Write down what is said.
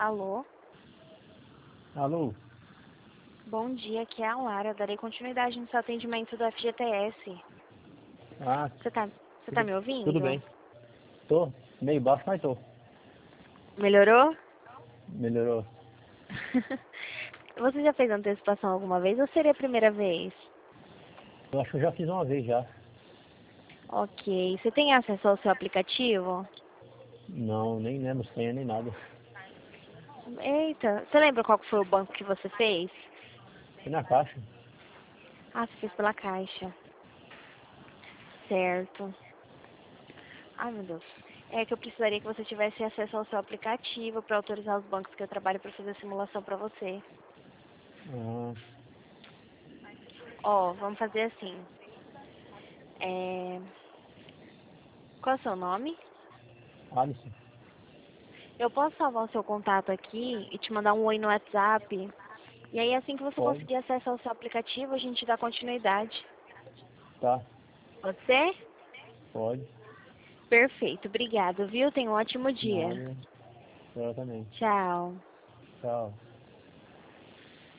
Alô? Alô? Bom dia, aqui é a Lara. Darei continuidade no seu atendimento do FGTS. Ah, Você tá me tudo ouvindo? bem. Tô meio baixo, mas tô. Melhorou? Melhorou. Você já fez antecipação alguma vez ou seria a primeira vez? Eu acho que eu já fiz uma vez já. Ok. Você tem acesso ao seu aplicativo? Não, nem lembro senha nem nada. Eita, você lembra qual que foi o banco que você fez? Fui na caixa. Ah, você fez pela Caixa. Certo. Ai, meu Deus. É que eu precisaria que você tivesse acesso ao seu aplicativo para autorizar os bancos que eu trabalho para fazer a simulação para você. Ah, Ó, vamos fazer assim. É... Qual é o seu nome? Alisson, Eu posso salvar o seu contato aqui e te mandar um oi no WhatsApp. E aí, assim que você pode? conseguir acesso ao seu aplicativo, a gente dá continuidade. Tá, Pode ser? pode. Perfeito. Obrigado, viu? Tenha um ótimo dia. Nada. Exatamente. Tchau. Tchau.